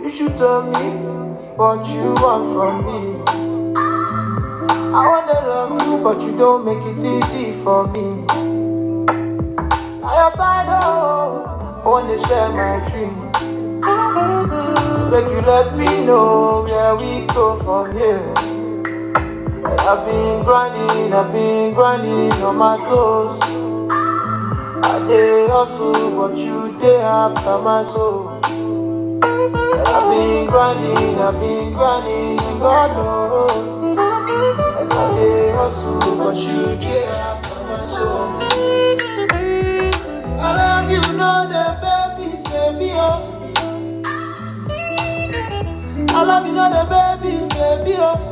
You should tell me what you want from me. I wanna love you, but you don't make it easy for me. By your side, oh, I wanna share my dream. Make you let me know where we go from here. I've been grinding on my toes. I dey hustle, but you dey after my soul. I've been grinding, God knows. I dey hustle, but you dey after my soul. I love you, know the babies, baby, oh. I love you, know the babies, baby, oh.